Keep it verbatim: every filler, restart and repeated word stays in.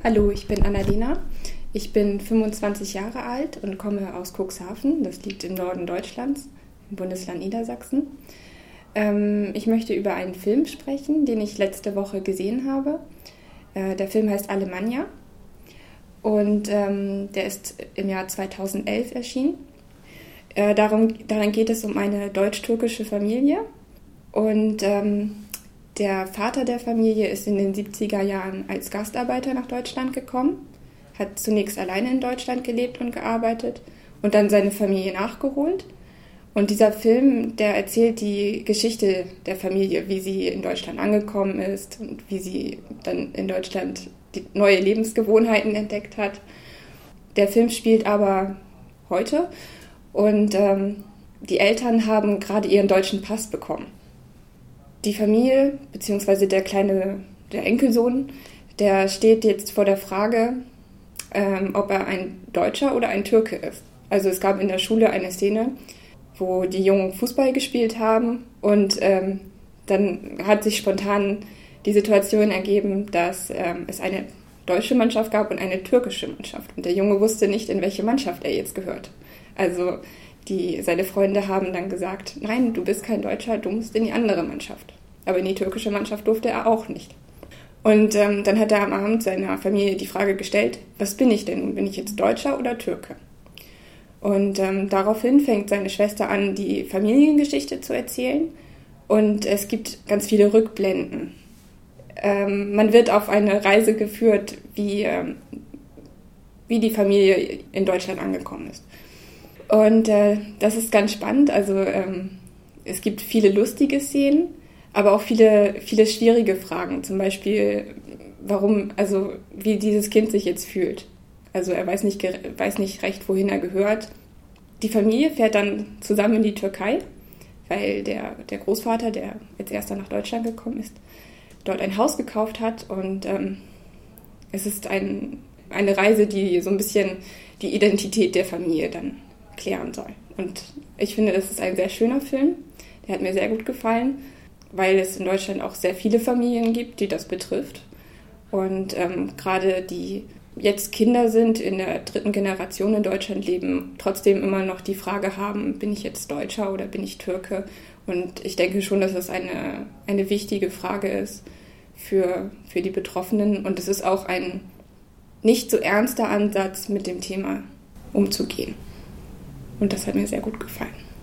Hallo, ich bin Annalena. Ich bin fünfundzwanzig Jahre alt und komme aus Cuxhaven. Das liegt im Norden Deutschlands, im Bundesland Niedersachsen. Ähm, ich möchte über einen Film sprechen, den ich letzte Woche gesehen habe. Äh, der Film heißt Alemannia und ähm, der ist im Jahr zweitausendelf erschienen. Äh, darum, darin geht es um eine deutsch-türkische Familie und ähm, der Vater der Familie ist in den siebziger Jahren als Gastarbeiter nach Deutschland gekommen, hat zunächst alleine in Deutschland gelebt und gearbeitet und dann seine Familie nachgeholt. Und dieser Film, der erzählt die Geschichte der Familie, wie sie in Deutschland angekommen ist und wie sie dann in Deutschland die neue Lebensgewohnheiten entdeckt hat. Der Film spielt aber heute und ähm, die Eltern haben gerade ihren deutschen Pass bekommen. Die Familie, beziehungsweise der kleine, der Enkelsohn, der steht jetzt vor der Frage, ähm, ob er ein Deutscher oder ein Türke ist. Also es gab in der Schule eine Szene, wo die Jungen Fußball gespielt haben und ähm, dann hat sich spontan die Situation ergeben, dass ähm, es eine deutsche Mannschaft gab und eine türkische Mannschaft. Und der Junge wusste nicht, in welche Mannschaft er jetzt gehört. Also die, seine Freunde haben dann gesagt, nein, du bist kein Deutscher, du musst in die andere Mannschaft. Aber in die türkische Mannschaft durfte er auch nicht. Und ähm, dann hat er am Abend seiner Familie die Frage gestellt, was bin ich denn? Bin ich jetzt Deutscher oder Türke? Und ähm, daraufhin fängt seine Schwester an, die Familiengeschichte zu erzählen. Und es gibt ganz viele Rückblenden. Ähm, man wird auf eine Reise geführt, wie, ähm, wie die Familie in Deutschland angekommen ist. Und äh, das ist ganz spannend. Also ähm, es gibt viele lustige Szenen, aber auch viele, viele schwierige Fragen. Zum Beispiel, warum, also wie dieses Kind sich jetzt fühlt. Also er weiß nicht, weiß nicht recht, wohin er gehört. Die Familie fährt dann zusammen in die Türkei, weil der, der Großvater, der als erster nach Deutschland gekommen ist, dort ein Haus gekauft hat. Und ähm, es ist ein, eine Reise, die so ein bisschen die Identität der Familie dann klären soll. Und ich finde, das ist ein sehr schöner Film. Der hat mir sehr gut gefallen, weil es in Deutschland auch sehr viele Familien gibt, die das betrifft. Und ähm, gerade die jetzt Kinder sind, in der dritten Generation in Deutschland leben, trotzdem immer noch die Frage haben, bin ich jetzt Deutscher oder bin ich Türke? Und ich denke schon, dass das eine, eine wichtige Frage ist für, für die Betroffenen. Und es ist auch ein nicht so ernster Ansatz, mit dem Thema umzugehen. Und das hat mir sehr gut gefallen.